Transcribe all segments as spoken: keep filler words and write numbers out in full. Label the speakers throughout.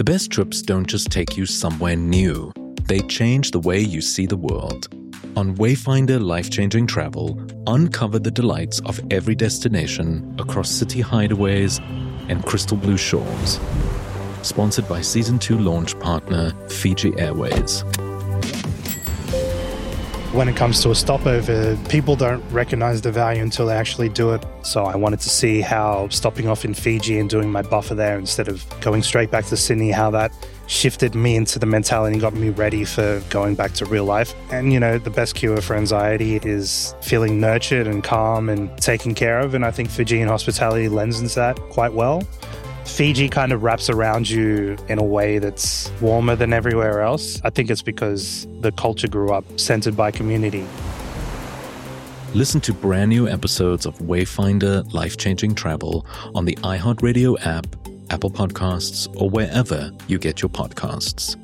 Speaker 1: The best trips don't just take you somewhere new. They change the way you see the world. On Wayfinder Life-Changing Travel, uncover the delights of every destination across city hideaways and crystal blue shores. Sponsored by Season two launch partner, Fiji Airways.
Speaker 2: When it comes to a stopover, people don't recognize the value until they actually do it. So I wanted to see how stopping off in Fiji and doing my buffer there instead of going straight back to Sydney, how that shifted me into the mentality and got me ready for going back to real life. And, you know, the best cure for anxiety is feeling nurtured and calm and taken care of. And I think Fijian hospitality lends into that quite well. Fiji kind of wraps around you in a way that's warmer than everywhere else. I think it's because the culture grew up centered by community.
Speaker 1: Listen to brand new episodes of Wayfinder Life-Changing Travel on the iHeartRadio app, Apple Podcasts, or wherever you get your podcasts.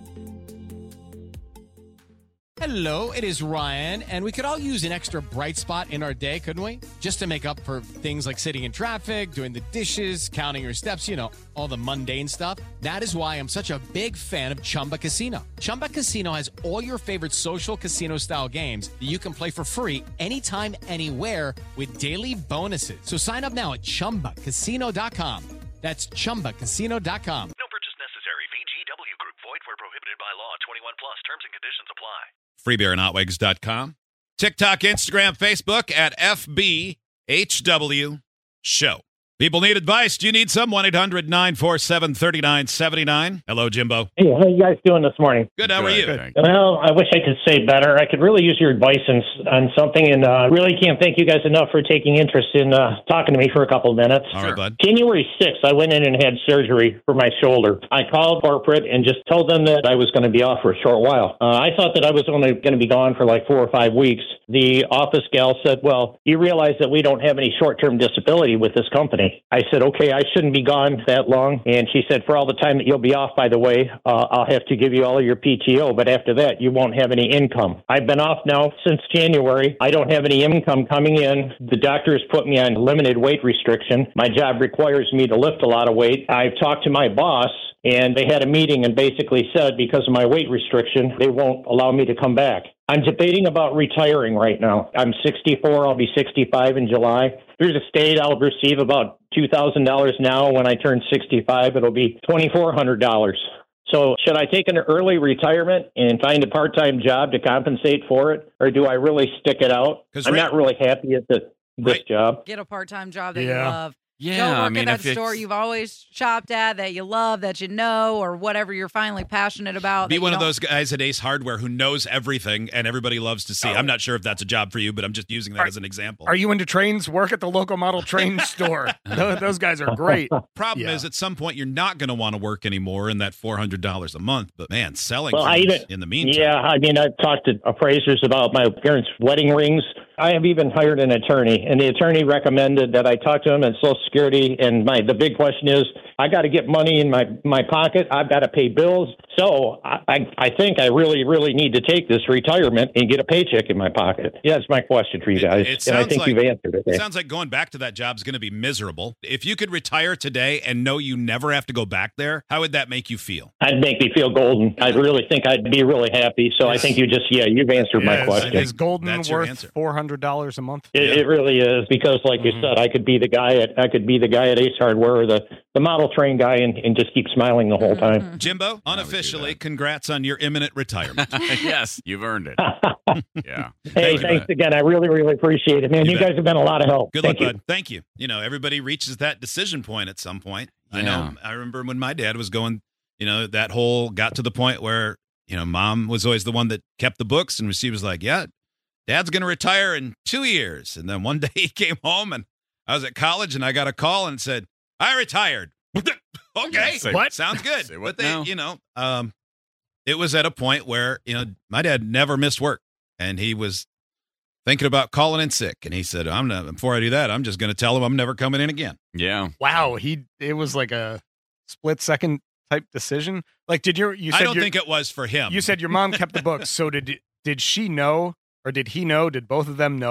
Speaker 3: Hello, it is Ryan, and we could all use an extra bright spot in our day, couldn't we? Just to make up for things like sitting in traffic, doing the dishes, counting your steps, you know, all the mundane stuff. That is why I'm such a big fan of Chumba Casino. Chumba Casino has all your favorite social casino-style games that you can play for free anytime, anywhere with daily bonuses. So sign up now at chumba casino dot com. That's chumba casino dot com.
Speaker 4: No purchase necessary. V G W Group. Void where prohibited by law. twenty-one plus. Terms and conditions apply.
Speaker 5: free beer and hot wigs dot com. TikTok, Instagram, Facebook at F B H W Show. People need advice. Do you need some? one eight hundred nine four seven three nine seven nine. Hello, Jimbo.
Speaker 6: Hey, how you guys doing this morning?
Speaker 5: Good. How are you?
Speaker 6: Good. Well, I wish I could say better. I could really use your advice on, on something, and I uh, really can't thank you guys enough for taking interest in uh, talking to me for a couple of minutes.
Speaker 5: All right, bud.
Speaker 6: January sixth, I went in and had surgery for my shoulder. I called corporate and just told them that I was going to be off for a short while. Uh, I thought that I was only going to be gone for like four or five weeks. The office gal said, well, you realize that we don't have any short-term disability with this company. I said, okay, I shouldn't be gone that long. And she said, for all the time that you'll be off, by the way, uh, I'll have to give you all of your P T O. But after that, you won't have any income. I've been off now since January. I don't have any income coming in. The doctor has put me on limited weight restriction. My job requires me to lift a lot of weight. I've talked to my boss, and they had a meeting and basically said because of my weight restriction, they won't allow me to come back. I'm debating about retiring right now. I'm sixty-four. I'll be sixty-five in July. Through the state, I'll receive about two thousand dollars now. When I turn sixty-five, it'll be two thousand four hundred dollars. So should I take an early retirement and find a part-time job to compensate for it, or do I really stick it out? I'm
Speaker 5: right,
Speaker 6: not really happy at the, this
Speaker 5: right.
Speaker 6: job.
Speaker 7: Get a part-time job that
Speaker 2: Yeah.
Speaker 7: you love.
Speaker 8: Yeah,
Speaker 7: Go work
Speaker 8: I mean,
Speaker 7: at that
Speaker 8: if
Speaker 7: store
Speaker 8: it's-
Speaker 7: you've always shopped at, that you love, that you know, or whatever you're finally passionate about.
Speaker 5: Be
Speaker 7: that
Speaker 5: one
Speaker 7: you
Speaker 5: of
Speaker 7: don't-
Speaker 5: those guys at Ace Hardware who knows everything and everybody loves to see.
Speaker 9: Oh.
Speaker 5: I'm not sure if that's a job for you, but I'm just using that
Speaker 9: Are-
Speaker 5: as an example.
Speaker 9: Are you into trains? Work at the local model train store. Those, those guys are great.
Speaker 5: Problem
Speaker 9: Yeah.
Speaker 5: is, at some point, you're not going to want to work anymore in that four hundred dollars a month. But man, selling
Speaker 6: Well, I
Speaker 5: things
Speaker 6: even-
Speaker 5: in the meantime.
Speaker 6: Yeah, I mean, I've talked to appraisers about my parents' wedding rings. I have even hired an attorney, and the attorney recommended that I talk to him at Social Security. And my the big question is, I got to get money in my, my pocket. I've got to pay bills. So I, I I think I really, really need to take this retirement and get a paycheck in my pocket. Yeah, that's my question for you
Speaker 5: It-
Speaker 6: guys,
Speaker 5: it
Speaker 6: and I
Speaker 5: sounds
Speaker 6: think
Speaker 5: like-
Speaker 6: you've answered it.
Speaker 5: It sounds like going back to that job is going to be miserable. If you could retire today and know you never have to go back there, how would that make you feel?
Speaker 6: I'd make me feel golden. I really think I'd be really happy. So I think you just, yeah, you've answered my
Speaker 9: Is-
Speaker 6: question.
Speaker 9: Is Golden
Speaker 5: That's your
Speaker 9: worth
Speaker 5: answer.
Speaker 9: four hundred dollars a month?
Speaker 6: It, it really is, because, like you said, I could be the guy at I could be the guy at Ace Hardware or the, the model train guy and, and just keep smiling the whole time.
Speaker 5: Jimbo, unofficially, congrats on your imminent retirement.
Speaker 8: Yes, you've earned it. Yeah.
Speaker 6: Hey,
Speaker 5: Thank you,
Speaker 6: thanks
Speaker 5: bud.
Speaker 6: again. I really, really appreciate it, man.
Speaker 5: You
Speaker 6: You,
Speaker 5: bet.
Speaker 6: guys have been a lot of help.
Speaker 5: Good
Speaker 6: Thank
Speaker 5: luck,
Speaker 6: you.
Speaker 5: bud. Thank you. You know, everybody reaches that decision point at some point. I
Speaker 8: Yeah.
Speaker 5: know. I remember when my dad was going, you know, that whole got to the point where, you know, mom was always the one that kept the books, and she was like, yeah, dad's going to retire in two years. And then one day he came home, and I was at college, and I got a call and said, I retired. Okay.
Speaker 8: Say-
Speaker 9: What?
Speaker 5: Sounds good.
Speaker 8: Say what
Speaker 5: but they,
Speaker 8: now?
Speaker 5: you know, um, it was at a point where, you know, my dad never missed work, and he was thinking about calling in sick. And he said, I'm not, before I do that, I'm just going to tell him I'm never coming in again.
Speaker 8: Yeah.
Speaker 9: Wow, he it was like a split second type decision. Like, did your you said
Speaker 5: I don't
Speaker 9: your,
Speaker 5: think it was for him.
Speaker 9: you said your mom kept the books. So did did she know, or did he know? Did both of them know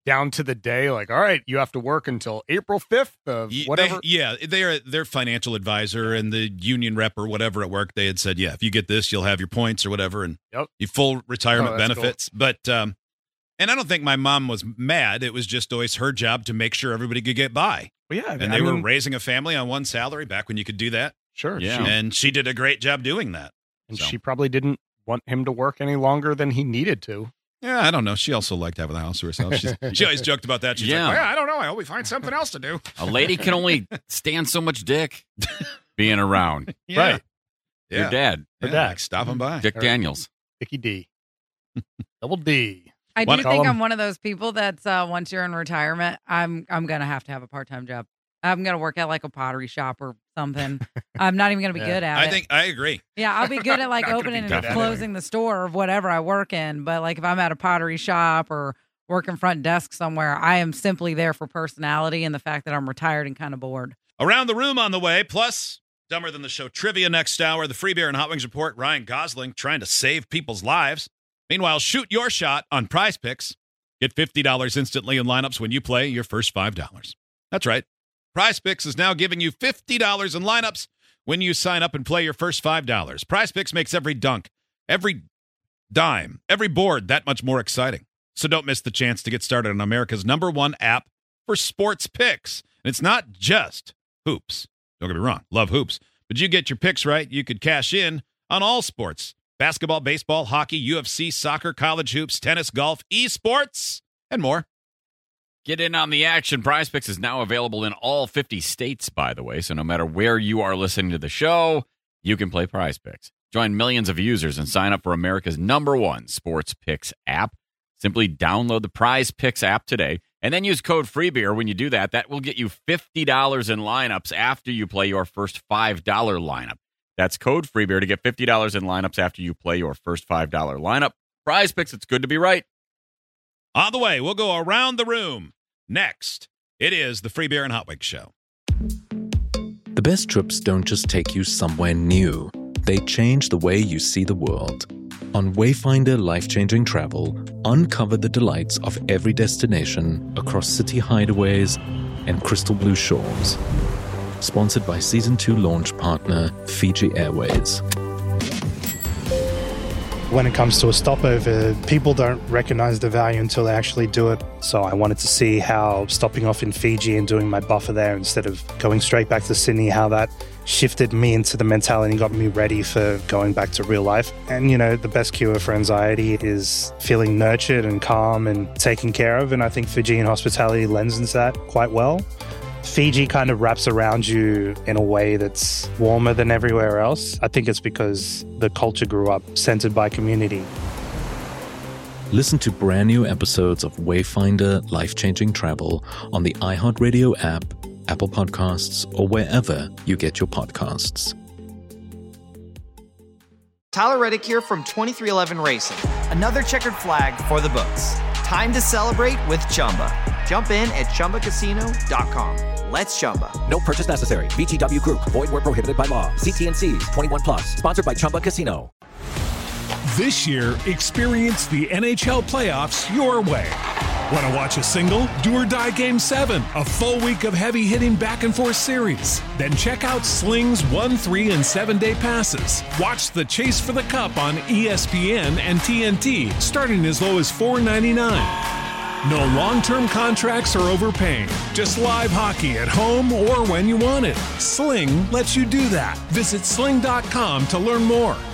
Speaker 9: down to the day, like, all right, you have to work until April fifth of
Speaker 5: Ye-
Speaker 9: whatever.
Speaker 5: They, yeah, they're their financial advisor and the union rep or whatever at work. They had said, yeah, if you get this, you'll have your points or whatever, and
Speaker 9: Yep.
Speaker 5: you full retirement
Speaker 9: Oh, that's
Speaker 5: benefits. But um, and I don't think my mom was mad. It was just always her job to make sure everybody could get by.
Speaker 9: Well, yeah,
Speaker 5: And
Speaker 9: I
Speaker 5: they were
Speaker 9: mean,
Speaker 5: raising a family on one salary back when you could do that.
Speaker 9: sure.
Speaker 8: Yeah.
Speaker 9: She,
Speaker 5: And she did a great job doing that.
Speaker 9: and
Speaker 5: So.
Speaker 9: she probably didn't want him to work any longer than he needed to.
Speaker 5: Yeah, I don't know. She also liked having the house to herself. She's, she always joked about that. She's
Speaker 8: Yeah.
Speaker 5: like, well, I don't know. I hope we find something else to do.
Speaker 8: A lady can only stand so much dick being around.
Speaker 5: Yeah.
Speaker 9: Right.
Speaker 5: Yeah.
Speaker 8: Your dad,
Speaker 5: Yeah,
Speaker 9: Her dad.
Speaker 5: like stopping by.
Speaker 8: Dick
Speaker 9: Or-
Speaker 8: Daniels.
Speaker 9: Dickie D. Double D.
Speaker 7: I
Speaker 5: What-
Speaker 7: do
Speaker 9: Call
Speaker 7: think
Speaker 9: him-
Speaker 7: I'm one of those people that's uh, once you're in retirement, I'm I'm gonna have to have a part time job. I'm gonna work at like a pottery shop or something. I'm not even gonna be
Speaker 9: Yeah.
Speaker 7: good at
Speaker 5: I
Speaker 7: it.
Speaker 5: think I agree.
Speaker 7: Yeah, I'll be good at like
Speaker 9: Not gonna be
Speaker 7: opening
Speaker 9: good
Speaker 7: and
Speaker 9: at it.
Speaker 7: closing the store or whatever I work in. But like if I'm at a pottery shop or working front desk somewhere, I am simply there for personality and the fact that I'm retired and kind of bored.
Speaker 5: Around the room on the way, plus Dumber Than the Show trivia next hour, the Free Beer and Hot Wings Report, Ryan Gosling trying to save people's lives. Meanwhile, shoot your shot on Prize Picks. Get fifty dollars instantly in lineups when you play your first five dollars. That's right. Prize Picks is now giving you fifty dollars in lineups when you sign up and play your first five dollars. Prize Picks makes every dunk, every dime, every board that much more exciting. So don't miss the chance to get started on America's number one app for sports picks. And it's not just hoops. Don't get me wrong, love hoops. But you get your picks right, you could cash in on all sports. Basketball, baseball, hockey, U F C, soccer, college hoops, tennis, golf, esports, and more.
Speaker 8: Get in on the action. Prize Picks is now available in all fifty states, by the way. So no matter where you are listening to the show, you can play Prize Picks. Join millions of users and sign up for America's number one sports picks app. Simply download the Prize Picks app today and then use code FREEBEER when you do that. That will get you fifty dollars in lineups after you play your first five dollars lineup. That's code FREEBEER to get fifty dollars in lineups after you play your first five dollars lineup. Prize Picks, it's good to be right.
Speaker 5: On the way, we'll go around the room. Next, it is the Free Beer and Hot Wings Show.
Speaker 1: The best trips don't just take you somewhere new, they change the way you see the world. On Wayfinder Life-Changing Travel, uncover the delights of every destination across city hideaways and crystal blue shores. Sponsored by Season two launch partner, Fiji Airways.
Speaker 2: When it comes to a stopover, people don't recognize the value until they actually do it. So I wanted to see how stopping off in Fiji and doing my buffer there instead of going straight back to Sydney, how that shifted me into the mentality and got me ready for going back to real life. And, you know, the best cure for anxiety is feeling nurtured and calm and taken care of. And I think Fijian hospitality lends into that quite well. Fiji kind of wraps around you in a way that's warmer than everywhere else. I think it's because the culture grew up centered by community.
Speaker 1: Listen to brand new episodes of Wayfinder Life-Changing Travel on the iHeartRadio app, Apple Podcasts, or wherever you get your podcasts.
Speaker 10: Tyler Reddick here from twenty-three eleven Racing. Another checkered flag for the books. Time to celebrate with Chumba. Jump in at Chumba Casino dot com. Let's Chumba.
Speaker 11: No purchase necessary. V G W Group. Void where prohibited by law. See T and C's. twenty-one plus. Sponsored by Chumba Casino.
Speaker 12: This year, experience the N H L playoffs your way. Want to watch a single? Do or Die Game seven, a full week of heavy-hitting back-and-forth series. Then check out Sling's one, three, and seven-day passes. Watch the Chase for the Cup on E S P N and T N T, starting as low as four ninety-nine. No long-term contracts or overpaying. Just live hockey at home or when you want it. Sling lets you do that. Visit sling dot com to learn more.